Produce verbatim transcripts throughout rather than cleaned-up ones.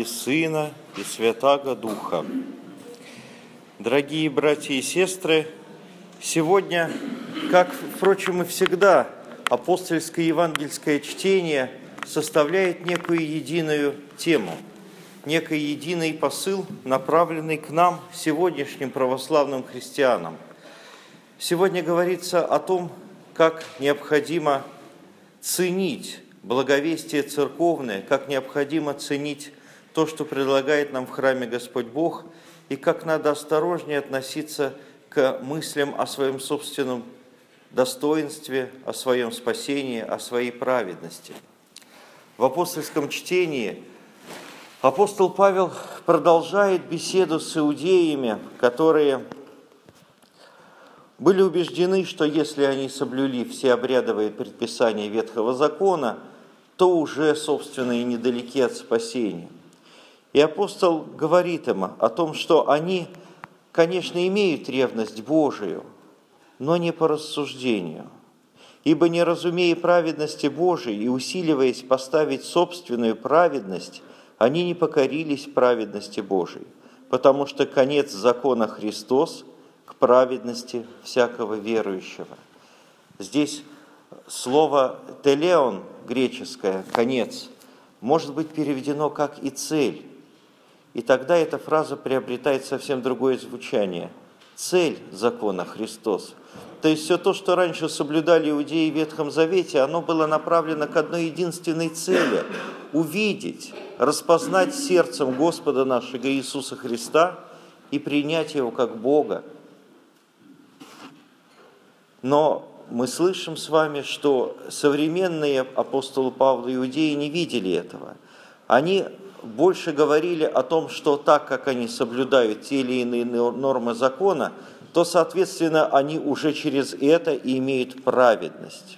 и Сына, и Святаго Духа. Дорогие братья и сестры, сегодня, как, впрочем, и всегда, апостольское евангельское чтение составляет некую единую тему, некий единый посыл, направленный к нам, сегодняшним православным христианам. Сегодня говорится о том, как необходимо ценить благовестие церковное, как необходимо ценить то, что предлагает нам в храме Господь Бог, и как надо осторожнее относиться к мыслям о своем собственном достоинстве, о своем спасении, о своей праведности. В апостольском чтении апостол Павел продолжает беседу с иудеями, которые были убеждены, что если они соблюли все обрядовые предписания Ветхого Закона, то уже, собственно, и недалеки от спасения. И апостол говорит им о том, что они, конечно, имеют ревность Божию, но не по рассуждению. Ибо, не разумея праведности Божией и усиливаясь поставить собственную праведность, они не покорились праведности Божией, потому что конец закона Христос к праведности всякого верующего. Здесь слово «телеон» греческое, «конец», может быть переведено как и «цель». И тогда эта фраза приобретает совсем другое звучание. Цель закона Христос. То есть все то, что раньше соблюдали иудеи в Ветхом Завете, оно было направлено к одной единственной цели – увидеть, распознать сердцем Господа нашего Иисуса Христа и принять Его как Бога. Но мы слышим с вами, что современные апостолы Павла и иудеи не видели этого. Они больше говорили о том, что так как они соблюдают те или иные нормы закона, то, соответственно, они уже через это и имеют праведность.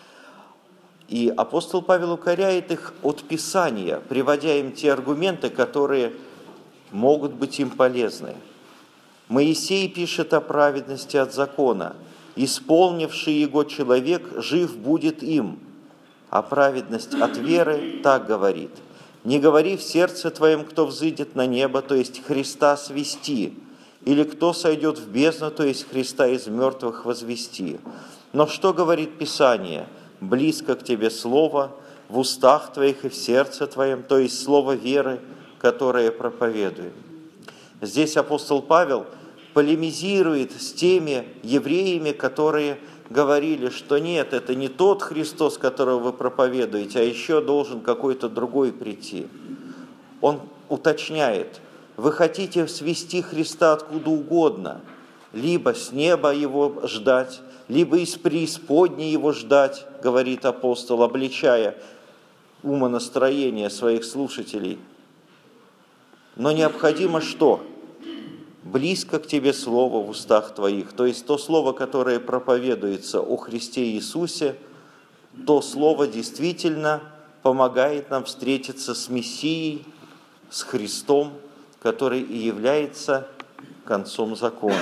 И апостол Павел укоряет их от Писания, приводя им те аргументы, которые могут быть им полезны. Моисей пишет о праведности от закона. «Исполнивший его человек жив будет им». А праведность от веры так говорит: «Не говори в сердце твоем, кто взыдет на небо, то есть Христа свести, или кто сойдет в бездну, то есть Христа из мертвых возвести. Но что говорит Писание? Близко к тебе слово, в устах твоих и в сердце твоем, то есть слово веры, которое проповедуем». Здесь апостол Павел полемизирует с теми евреями, которые говорили, что нет, это не тот Христос, которого вы проповедуете, а еще должен какой-то другой прийти. Он уточняет: вы хотите свести Христа откуда угодно, либо с неба Его ждать, либо из преисподней Его ждать, говорит апостол, обличая умонастроение своих слушателей. Но необходимо что? Близко к тебе слово в устах твоих, то есть то слово, которое проповедуется о Христе Иисусе, то слово действительно помогает нам встретиться с Мессией, с Христом, который и является концом закона.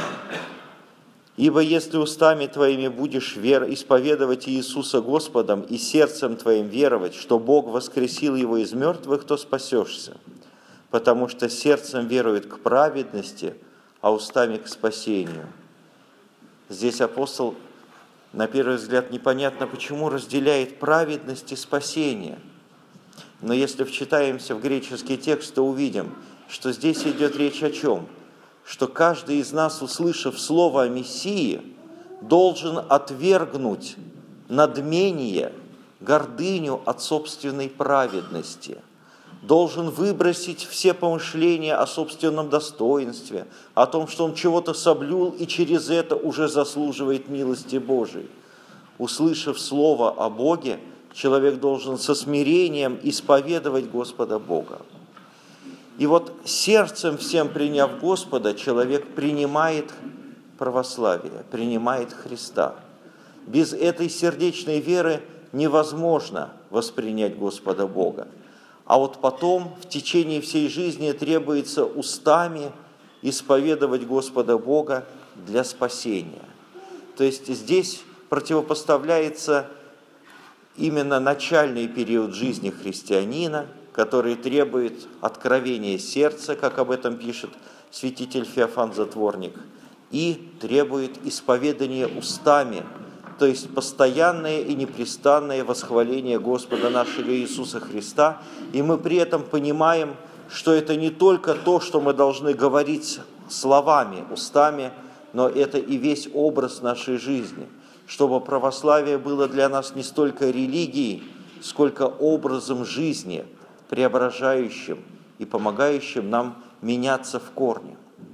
«Ибо если устами твоими будешь вер... исповедовать Иисуса Господом и сердцем твоим веровать, что Бог воскресил Его из мертвых, то спасешься, потому что сердцем верует к праведности, а устами к спасению». Здесь апостол, на первый взгляд, непонятно, почему разделяет праведность и спасение. Но если вчитаемся в греческий текст, то увидим, что здесь идет речь о чем? Что каждый из нас, услышав слово о Мессии, должен отвергнуть надмение, гордыню от собственной праведности, должен выбросить все помышления о собственном достоинстве, о том, что он чего-то соблюл и через это уже заслуживает милости Божией. Услышав слово о Боге, человек должен со смирением исповедовать Господа Бога. И вот сердцем всем приняв Господа, человек принимает православие, принимает Христа. Без этой сердечной веры невозможно воспринять Господа Бога. А вот потом, в течение всей жизни, требуется устами исповедовать Господа Бога для спасения. То есть здесь противопоставляется именно начальный период жизни христианина, который требует откровения сердца, как об этом пишет святитель Феофан Затворник, и требует исповедания устами, то есть постоянное и непрестанное восхваление Господа нашего Иисуса Христа, и мы при этом понимаем, что это не только то, что мы должны говорить словами, устами, но это и весь образ нашей жизни, чтобы православие было для нас не столько религией, сколько образом жизни, преображающим и помогающим нам меняться в корне.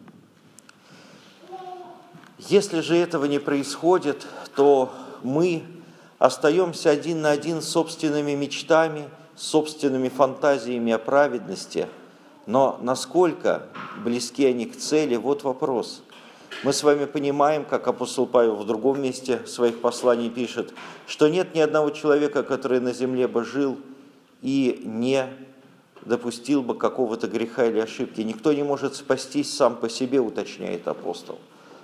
Если же этого не происходит, то мы остаемся один на один с собственными мечтами, собственными фантазиями о праведности, но насколько близки они к цели, вот вопрос. Мы с вами понимаем, как апостол Павел в другом месте своих посланий пишет, что нет ни одного человека, который на земле бы жил и не допустил бы какого-то греха или ошибки. Никто не может спастись сам по себе, уточняет апостол.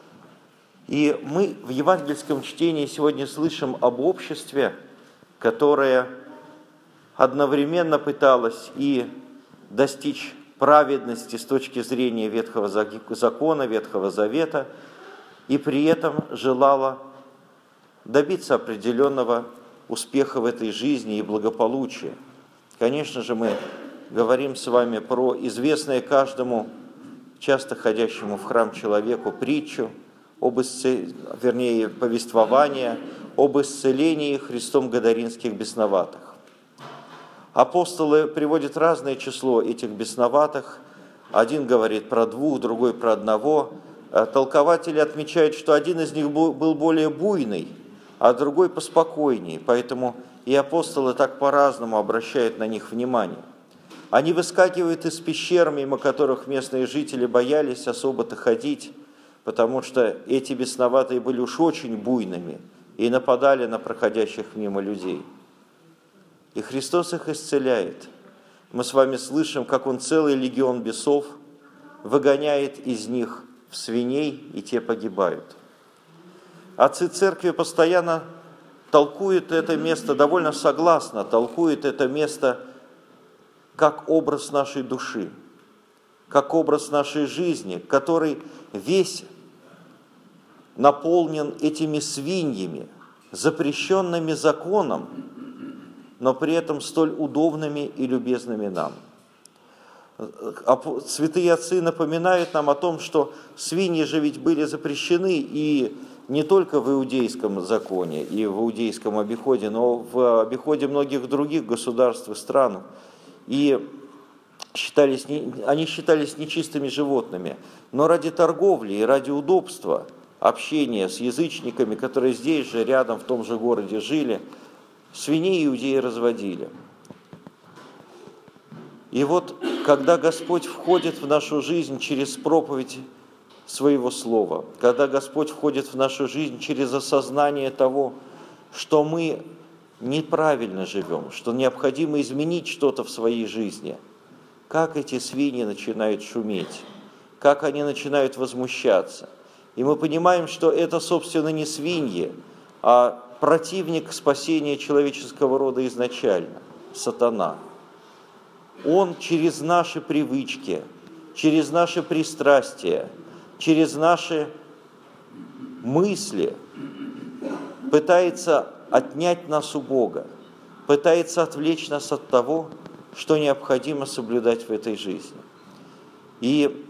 И мы в евангельском чтении сегодня слышим об обществе, которое одновременно пыталось и достичь праведности с точки зрения Ветхого закона, Ветхого Завета, и при этом желала добиться определенного успеха в этой жизни и благополучия. Конечно же, мы говорим с вами про известное каждому, часто ходящему в храм человеку, притчу, об исцел... вернее, повествование об исцелении Христом гадаринских бесноватых. Апостолы приводят разное число этих бесноватых. Один говорит про двух, другой про одного. Толкователи отмечают, что один из них был более буйный, а другой поспокойнее. Поэтому и апостолы так по-разному обращают на них внимание. Они выскакивают из пещер, мимо которых местные жители боялись особо-то ходить, потому что эти бесноватые были уж очень буйными и нападали на проходящих мимо людей. И Христос их исцеляет. Мы с вами слышим, как Он целый легион бесов выгоняет из них в свиней, и те погибают. Отцы церкви постоянно толкуют это место, довольно согласно толкуют это место как образ нашей души, как образ нашей жизни, который весь наполнен этими свиньями, запрещенными законом, но при этом столь удобными и любезными нам. Святые отцы напоминают нам о том, что свиньи же ведь были запрещены и не только в иудейском законе и в иудейском обиходе, но в обиходе многих других государств и стран. И считались, они считались нечистыми животными, но ради торговли и ради удобства общения с язычниками, которые здесь же, рядом, в том же городе жили, свиней иудеи разводили. И вот, когда Господь входит в нашу жизнь через проповедь Своего Слова, когда Господь входит в нашу жизнь через осознание того, что мы неправильно живем, что необходимо изменить что-то в своей жизни, как эти свиньи начинают шуметь, как они начинают возмущаться. И мы понимаем, что это, собственно, не свиньи, а противник спасения человеческого рода изначально, сатана. Он через наши привычки, через наши пристрастия, через наши мысли пытается отнять нас у Бога, пытается отвлечь нас от того, что необходимо соблюдать в этой жизни. И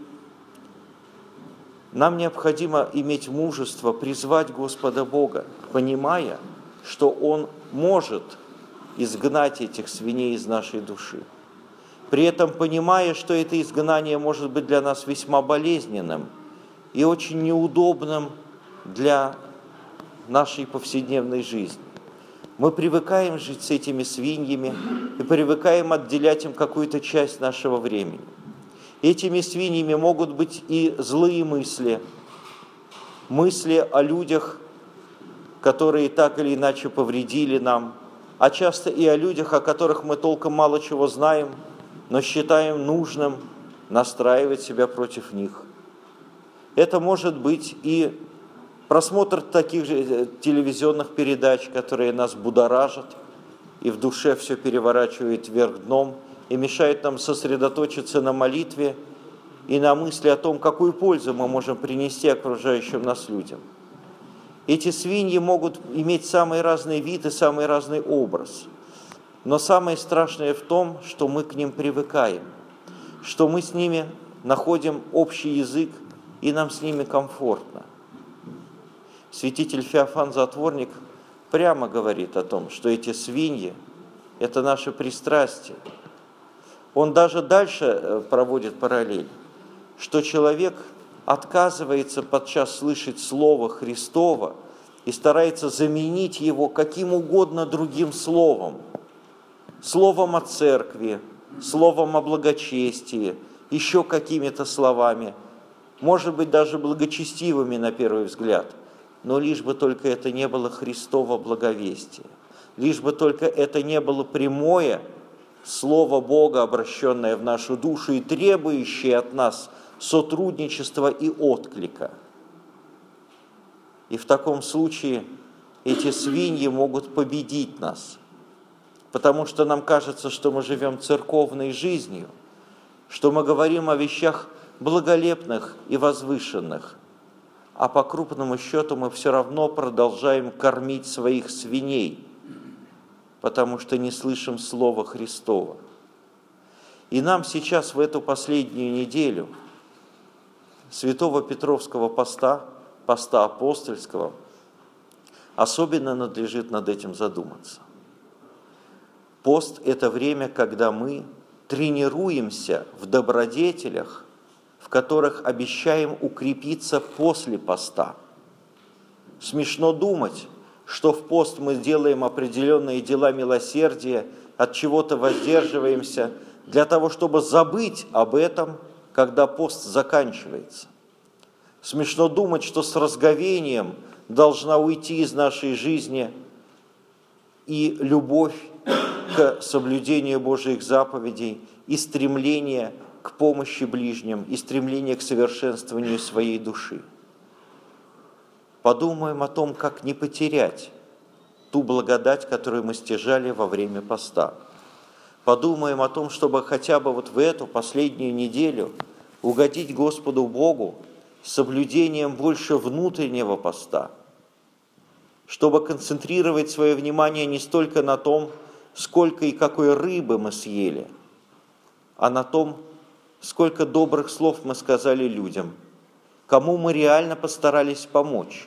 нам необходимо иметь мужество призвать Господа Бога, понимая, что Он может изгнать этих свиней из нашей души. При этом понимая, что это изгнание может быть для нас весьма болезненным и очень неудобным для нашей повседневной жизни. Мы привыкаем жить с этими свиньями и привыкаем отделять им какую-то часть нашего времени. Этими свиньями могут быть и злые мысли, мысли о людях, которые так или иначе повредили нам, а часто и о людях, о которых мы толком мало чего знаем, но считаем нужным настраивать себя против них. Это может быть и просмотр таких же телевизионных передач, которые нас будоражат, и в душе все переворачивает вверх дном, и мешают нам сосредоточиться на молитве и на мысли о том, какую пользу мы можем принести окружающим нас людям. Эти свиньи могут иметь самый разный вид и самый разный образ. Но самое страшное в том, что мы к ним привыкаем, что мы с ними находим общий язык, и нам с ними комфортно. Святитель Феофан Затворник прямо говорит о том, что эти свиньи – это наше пристрастие. Он даже дальше проводит параллель, что человек отказывается подчас слышать Слово Христово и старается заменить его каким угодно другим словом. Словом о церкви, словом о благочестии, еще какими-то словами, может быть, даже благочестивыми на первый взгляд, но лишь бы только это не было Христово благовестие, лишь бы только это не было прямое Слово Бога, обращенное в нашу душу и требующее от нас сотрудничества и отклика. И в таком случае эти свиньи могут победить нас, потому что нам кажется, что мы живем церковной жизнью, что мы говорим о вещах благолепных и возвышенных, а по крупному счету мы все равно продолжаем кормить своих свиней, потому что не слышим Слова Христова. И нам сейчас в эту последнюю неделю Святого Петровского поста, поста апостольского, особенно надлежит над этим задуматься. Пост – это время, когда мы тренируемся в добродетелях, в которых обещаем укрепиться после поста. Смешно думать, что в пост мы делаем определенные дела милосердия, от чего-то воздерживаемся, для того, чтобы забыть об этом, когда пост заканчивается. Смешно думать, что с разговением должна уйти из нашей жизни и любовь к соблюдению Божьих заповедей, и стремление к помощи ближним, и стремление к совершенствованию своей души. Подумаем о том, как не потерять ту благодать, которую мы стяжали во время поста. Подумаем о том, чтобы хотя бы вот в эту последнюю неделю угодить Господу Богу с соблюдением больше внутреннего поста, чтобы концентрировать свое внимание не столько на том, сколько и какой рыбы мы съели, а на том, сколько добрых слов мы сказали людям, кому мы реально постарались помочь.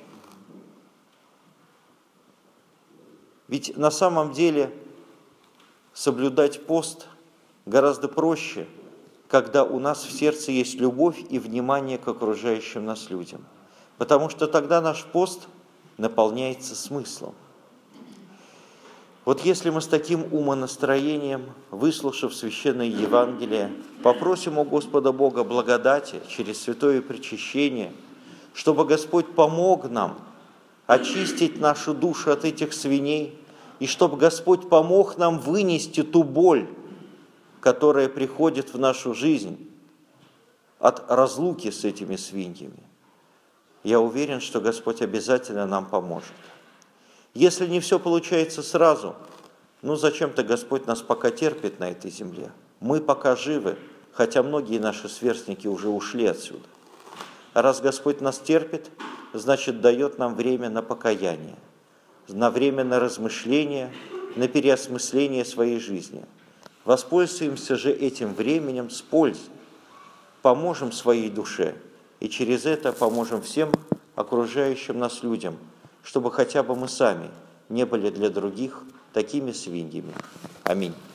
Ведь на самом деле соблюдать пост гораздо проще, когда у нас в сердце есть любовь и внимание к окружающим нас людям, потому что тогда наш пост наполняется смыслом. Вот если мы с таким умонастроением, выслушав Священное Евангелие, попросим у Господа Бога благодати через святое причащение, чтобы Господь помог нам очистить нашу душу от этих свиней, и чтобы Господь помог нам вынести ту боль, которая приходит в нашу жизнь от разлуки с этими свиньями, я уверен, что Господь обязательно нам поможет. Если не все получается сразу, ну зачем-то Господь нас пока терпит на этой земле. Мы пока живы, хотя многие наши сверстники уже ушли отсюда. А раз Господь нас терпит, значит, дает нам время на покаяние, на время на размышление, на переосмысление своей жизни. Воспользуемся же этим временем с пользой, поможем своей душе и через это поможем всем окружающим нас людям, чтобы хотя бы мы сами не были для других такими свиньями. Аминь.